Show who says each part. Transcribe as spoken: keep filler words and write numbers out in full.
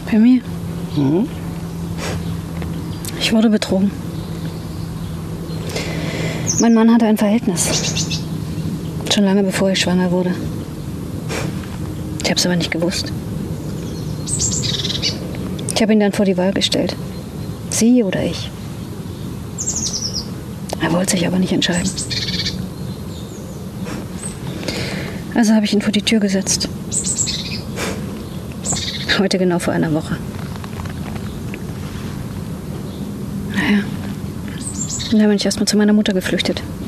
Speaker 1: Bei mir?
Speaker 2: Mhm.
Speaker 1: Ich wurde betrogen. Mein Mann hatte ein Verhältnis. Schon lange bevor ich schwanger wurde. Ich habe es aber nicht gewusst. Ich habe ihn dann vor die Wahl gestellt. Sie oder ich. Er wollte sich aber nicht entscheiden. Also habe ich ihn vor die Tür gesetzt. Heute genau vor einer Woche. Naja. Und dann bin ich erstmal zu meiner Mutter geflüchtet.